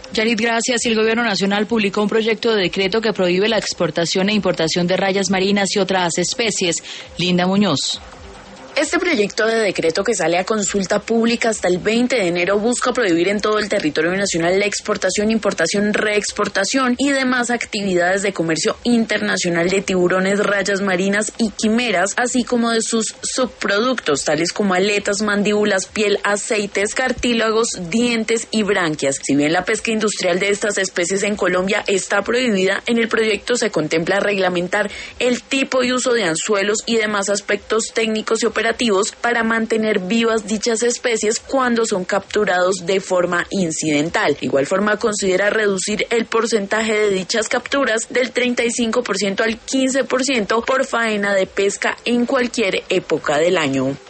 Yarit, gracias. El Gobierno Nacional publicó un proyecto de decreto que prohíbe la exportación e importación de rayas marinas y otras especies. Linda Muñoz. Este proyecto de decreto, que sale a consulta pública hasta el 20 de enero, busca prohibir en todo el territorio nacional la exportación, importación, reexportación y demás actividades de comercio internacional de tiburones, rayas marinas y quimeras, así como de sus subproductos, tales como aletas, mandíbulas, piel, aceites, cartílagos, dientes y branquias. Si bien la pesca industrial de estas especies en Colombia está prohibida, en el proyecto se contempla reglamentar el tipo y uso de anzuelos y demás aspectos técnicos y operativos para mantener vivas dichas especies cuando son capturados de forma incidental. De igual forma, considera reducir el porcentaje de dichas capturas del 35% al 15% por faena de pesca en cualquier época del año.